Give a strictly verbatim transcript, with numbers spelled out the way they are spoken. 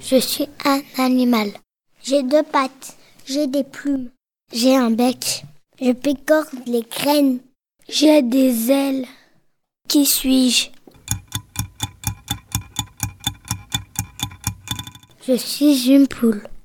Je suis un animal. J'ai deux pattes. J'ai des plumes. J'ai un bec. Je picore les graines. J'ai des ailes. Qui suis-je? Je suis une poule.